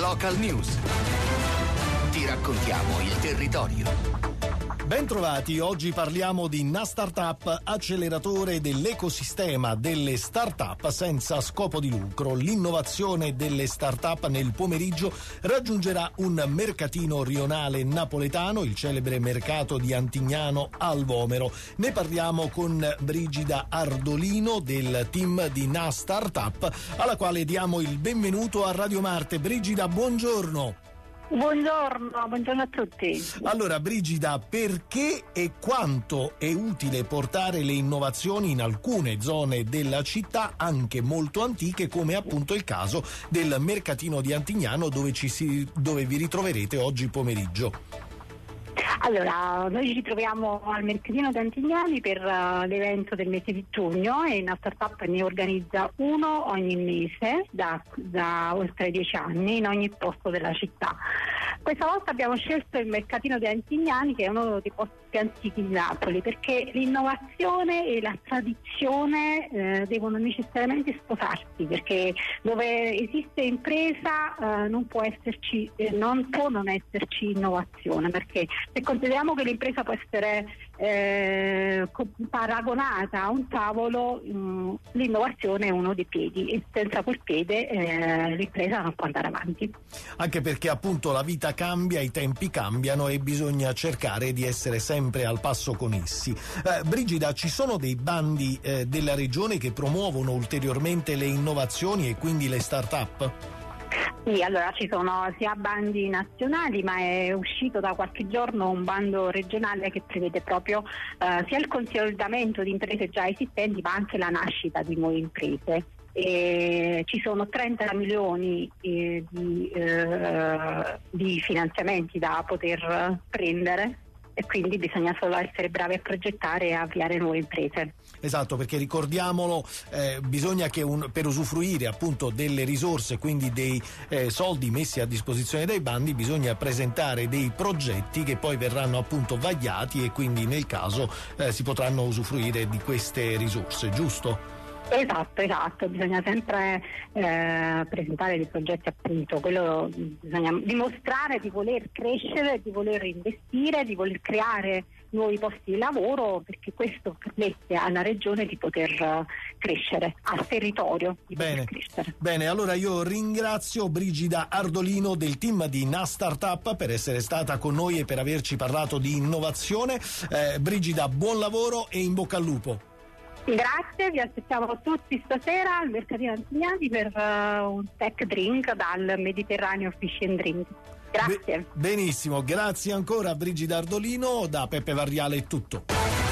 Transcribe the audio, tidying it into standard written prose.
Local News. Ti raccontiamo il territorio. Bentrovati, oggi parliamo di NaStartup, acceleratore dell'ecosistema delle start-up senza scopo di lucro. L'innovazione delle start-up nel pomeriggio raggiungerà un mercatino rionale napoletano, il celebre mercato di Antignano al Vomero. Ne parliamo con Brigida Ardolino del team di NaStartup, alla quale diamo il benvenuto a Radio Marte. Brigida, buongiorno. Buongiorno a tutti. Allora Brigida, perché e quanto è utile portare le innovazioni in alcune zone della città, anche molto antiche, come appunto il caso del mercatino di Antignano dove vi ritroverete oggi pomeriggio? Allora, noi ci ritroviamo al mercatino di Antignani per l'evento del mese di giugno e NaStartup ne organizza uno ogni mese da oltre 10 anni in ogni posto della città. Questa volta abbiamo scelto il mercatino di Antignani, che è uno dei posti più antichi di Napoli, perché l'innovazione e la tradizione devono necessariamente sposarsi, perché dove esiste impresa non può non esserci innovazione, perché se consideriamo che l'impresa può essere paragonata a un tavolo, l'innovazione è uno dei piedi e senza quel piede l'impresa non può andare avanti. Anche perché appunto la vita cambia, i tempi cambiano e bisogna cercare di essere sempre al passo con essi. Brigida, ci sono dei bandi della regione che promuovono ulteriormente le innovazioni e quindi le start-up? Sì, allora ci sono sia bandi nazionali, ma è uscito da qualche giorno un bando regionale che prevede proprio sia il consolidamento di imprese già esistenti, ma anche la nascita di nuove imprese. Ci sono 30 milioni di finanziamenti da poter prendere e quindi bisogna solo essere bravi a progettare e avviare nuove imprese. Esatto, perché ricordiamolo, bisogna che per usufruire appunto delle risorse, quindi dei soldi messi a disposizione dai bandi, bisogna presentare dei progetti che poi verranno appunto vagliati e quindi nel caso si potranno usufruire di queste risorse, giusto? Esatto, bisogna sempre presentare dei progetti, appunto, quello bisogna dimostrare di voler crescere, di voler investire, di voler creare nuovi posti di lavoro, perché questo permette alla regione di poter crescere, al territorio di poter crescere. Bene, allora io ringrazio Brigida Ardolino del team di NaStartup per essere stata con noi e per averci parlato di innovazione. Brigida, buon lavoro e in bocca al lupo. Grazie, vi aspettiamo tutti stasera al mercatino Antignani per un tech drink dal Mediterraneo Fish and Drink. Grazie. Benissimo, grazie ancora Brigida Ardolino. Da Peppe Varriale è tutto.